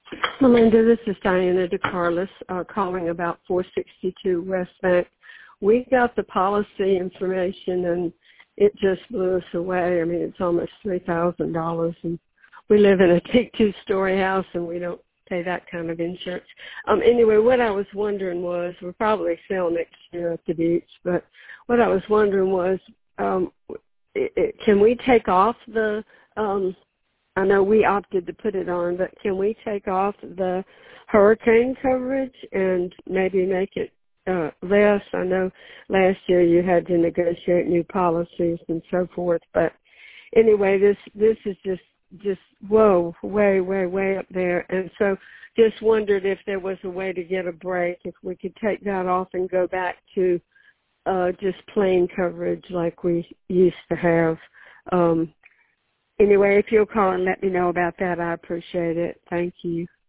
Melinda, this is Diana DeCarlos calling about 462 West Bank. We got the policy information and it just blew us away. I mean, it's almost $3,000, and we live in a big two-story house and we don't pay that kind of insurance. Anyway, what I was wondering was, we'll probably sell next year at the beach, but what I was wondering was, can we take off the I know we opted to put it on, but can we take off the hurricane coverage and maybe make it less? I know last year you had to negotiate new policies and so forth, but anyway, this is just whoa, way up there. And so just wondered if there was a way to get a break, if we could take that off and go back to just plain coverage like we used to have. Anyway, if you'll call and let me know about that, I appreciate it. Thank you.